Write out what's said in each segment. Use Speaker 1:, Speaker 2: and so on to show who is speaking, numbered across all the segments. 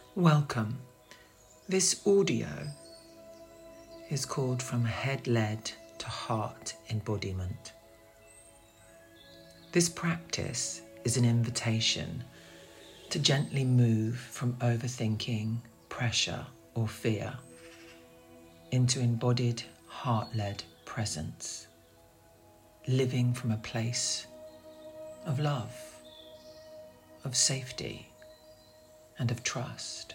Speaker 1: Welcome. This audio is called From Head-Led to Heart Embodiment. This practice is an invitation to gently move from overthinking, pressure or fear into embodied heart-led presence, living from a place of love, of safety and of trust,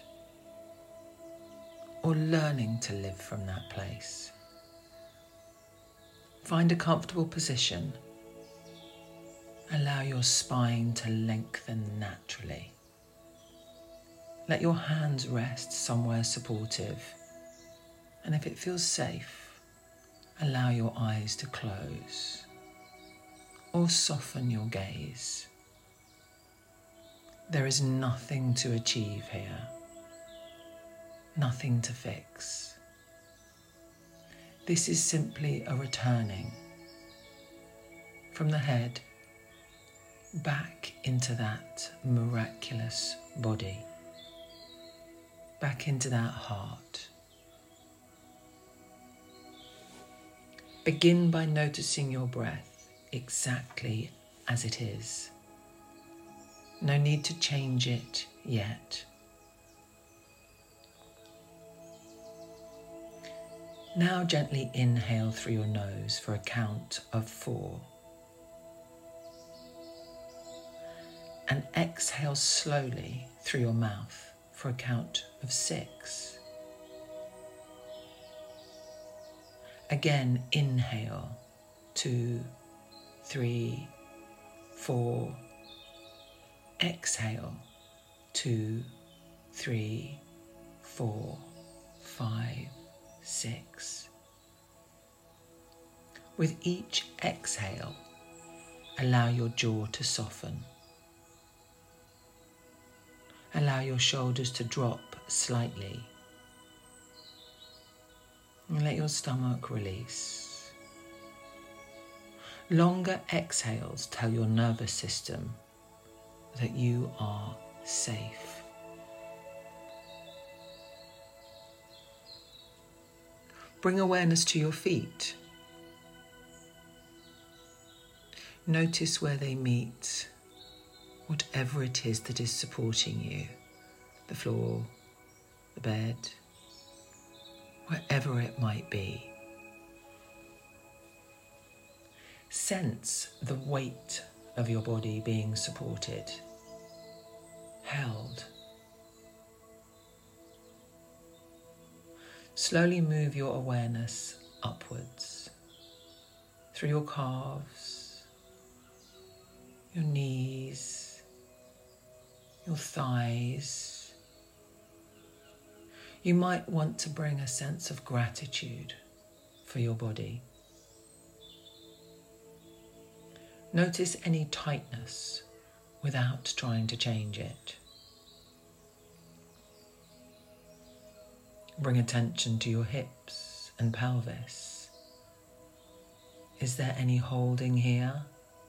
Speaker 1: or learning to live from that place. Find a comfortable position. Allow your spine to lengthen naturally. Let your hands rest somewhere supportive, and if it feels safe, allow your eyes to close or soften your gaze. There is nothing to achieve here, nothing to fix. This is simply a returning from the head back into that miraculous body, back into that heart. Begin by noticing your breath exactly as it is. No need to change it yet. Now gently inhale through your nose for a count of 4. And exhale slowly through your mouth for a count of 6. Again, inhale 2, 3, 4. Exhale 2, 3, 4, 5, 6. With each exhale, allow your jaw to soften. Allow your shoulders to drop slightly. And let your stomach release. Longer exhales tell your nervous system that you are safe. Bring awareness to your feet. Notice where they meet, whatever it is that is supporting you, the floor, the bed, wherever it might be. Sense the weight of your body being supported, held. Slowly move your awareness upwards through your calves, your knees, your thighs. You might want to bring a sense of gratitude for your body. Notice any tightness without trying to change it. Bring attention to your hips and pelvis. Is there any holding here?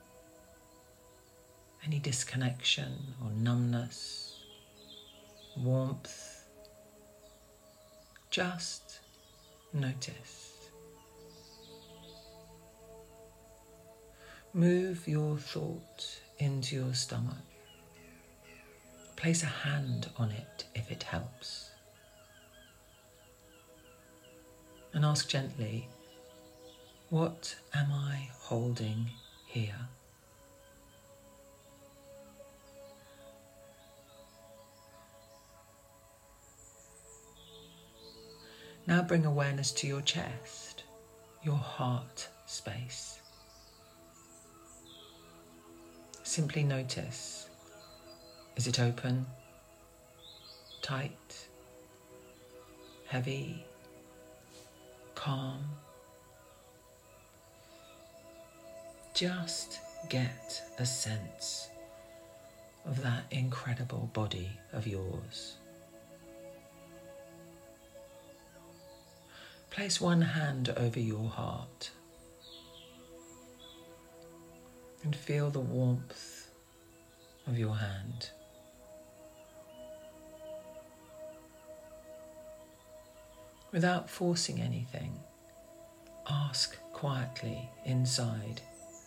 Speaker 1: Any disconnection or numbness, warmth? Just notice. Move your thought into your stomach. Place a hand on it if it helps. And ask gently, what am I holding here? Now bring awareness to your chest, your heart space. Simply notice, is it open, tight, heavy, calm? Just get a sense of that incredible body of yours. Place one hand over your heart and feel the warmth of your hand. Without forcing anything, ask quietly inside,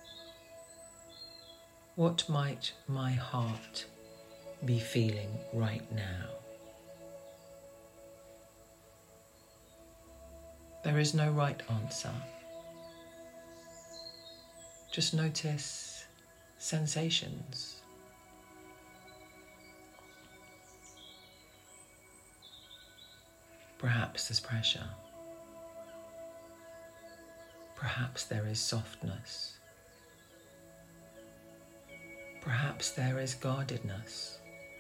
Speaker 1: what might my heart be feeling right now? There is no right answer. Just notice sensations. Perhaps there's pressure. Perhaps there is softness. Perhaps there is guardedness.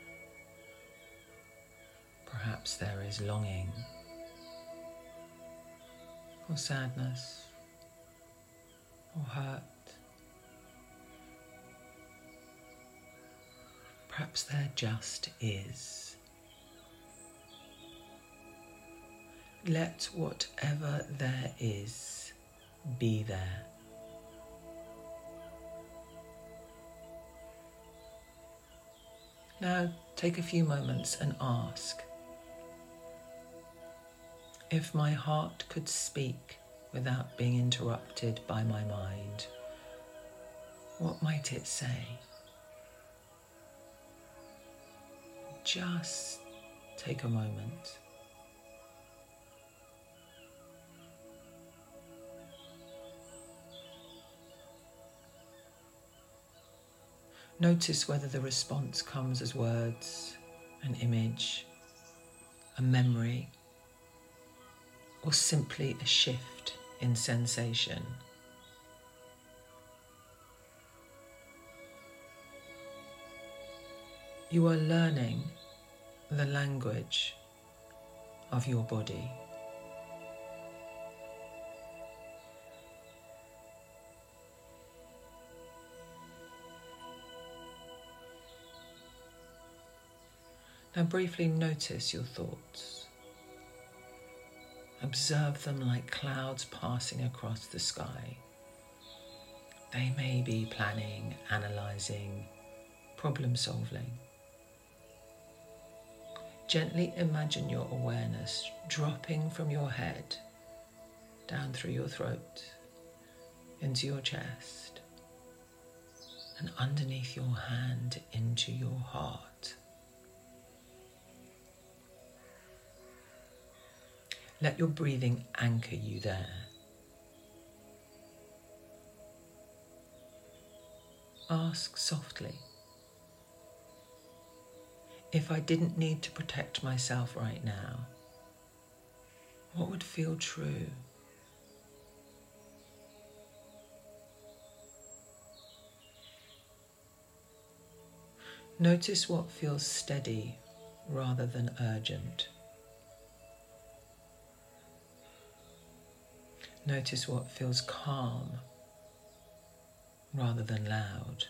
Speaker 1: Perhaps there is longing or sadness or hurt. Perhaps there just is. Let whatever there is be there. Now take a few moments and ask, if my heart could speak without being interrupted by my mind, what might it say? Just take a moment. Notice whether the response comes as words, an image, a memory, or simply a shift in sensation. You are learning the language of your body. Now briefly notice your thoughts. Observe them like clouds passing across the sky. They may be planning, analysing, problem solving. Gently imagine your awareness dropping from your head, down through your throat, into your chest, and underneath your hand into your heart. Let your breathing anchor you there. Ask softly, if I didn't need to protect myself right now, what would feel true? Notice what feels steady rather than urgent. Notice what feels calm rather than loud.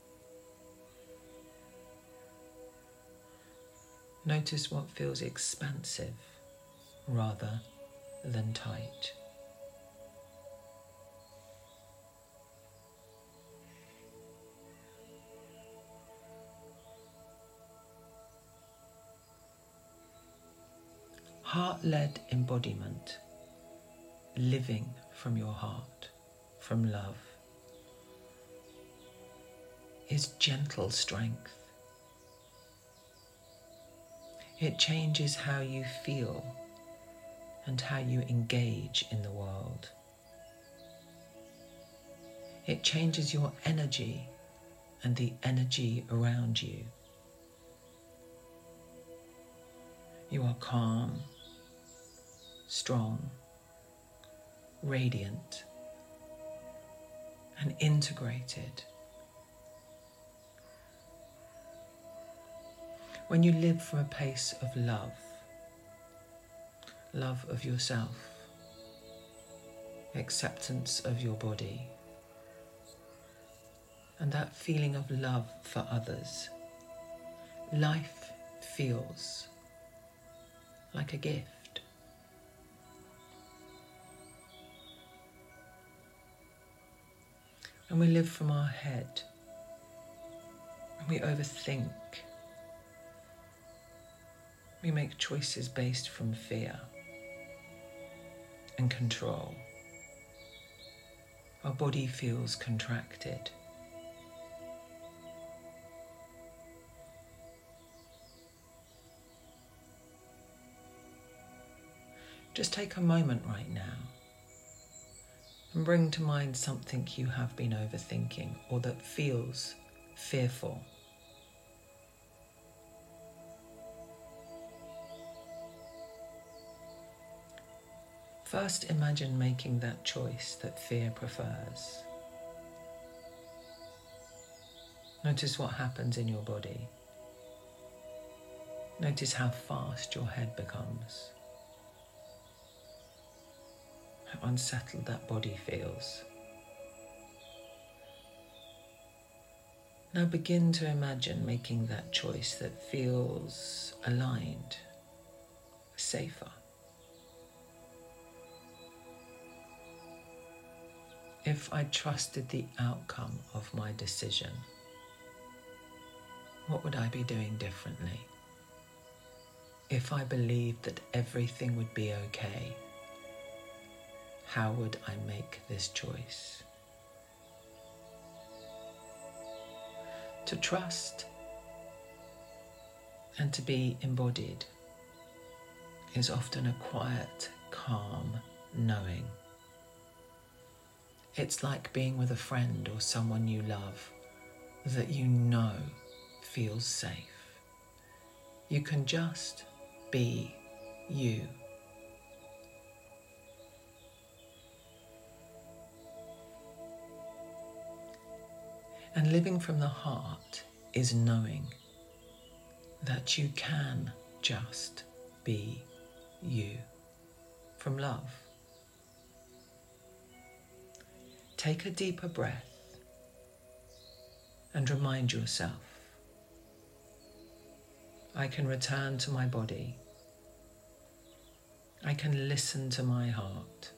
Speaker 1: Notice what feels expansive rather than tight. Heart-led embodiment, living from your heart, from love, is gentle strength. It changes how you feel and how you engage in the world. It changes your energy and the energy around you. You are calm, strong, radiant, and integrated. When you live from a place of love, love of yourself, acceptance of your body, and that feeling of love for others, life feels like a gift. When we live from our head, when we overthink, we make choices based from fear. and control. Our body feels contracted. Just take a moment right now and bring to mind something you have been overthinking or that feels fearful. First, imagine making that choice that fear prefers. Notice what happens in your body. Notice how fast your head becomes. How unsettled that body feels. Now begin to imagine making that choice that feels aligned, safer. If I trusted the outcome of my decision, what would I be doing differently? If I believed that everything would be okay, how would I make this choice? To trust and to be embodied is often a quiet, calm knowing. It's like being with a friend or someone you love that you know feels safe. You can just be you. And living from the heart is knowing that you can just be you from love. Take a deeper breath and remind yourself, I can return to my body. I can listen to my heart.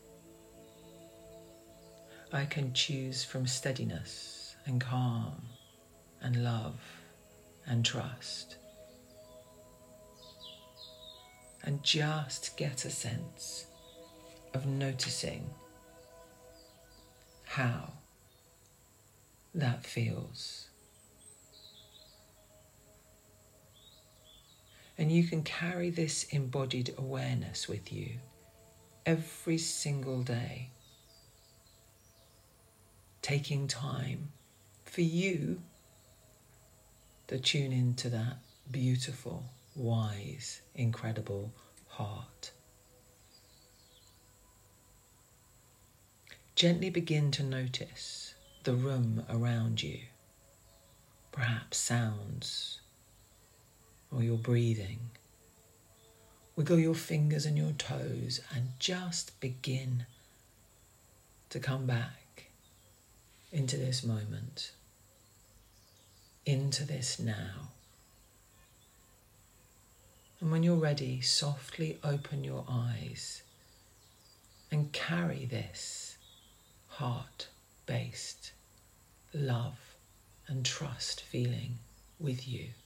Speaker 1: I can choose from steadiness and calm and love and trust. And just get a sense of noticing how that feels. And you can carry this embodied awareness with you every single day, taking time for you to tune into that beautiful, wise, incredible heart. Gently begin to notice the room around you, perhaps sounds or your breathing. Wiggle your fingers and your toes and just begin to come back into this moment, into this now. And when you're ready, softly open your eyes and carry this heart-based love and trust feeling with you.